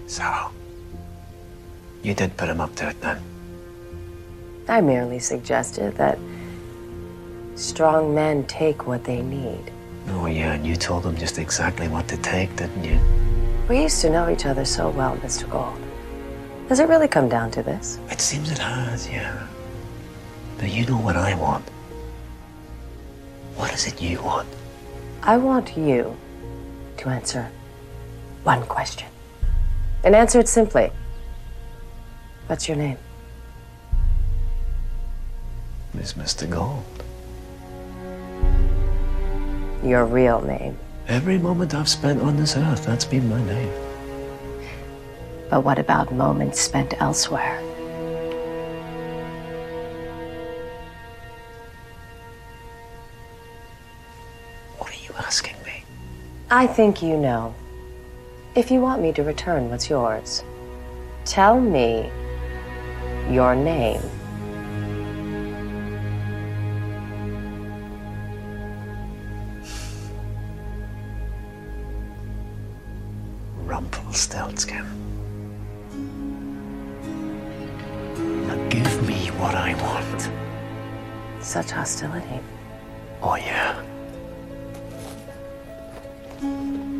So, you did put him up to it then? I merely suggested that strong men take what they need. Oh, yeah, and you told him just exactly what to take, didn't you? We used to know each other so well, Mr. Gold. Does it really come down to this? It seems it has, yeah. But you know what I want. What is it you want? I want you to answer one question. And answer it simply. What's your name? Miss Mr. Gold. Your real name. Every moment I've spent on this earth, that's been my name. But what about moments spent elsewhere? What are you asking me? I think you know. If you want me to return what's yours, tell me your name. Rumpelstiltskin. Now give me what I want. Such hostility. Oh, yeah.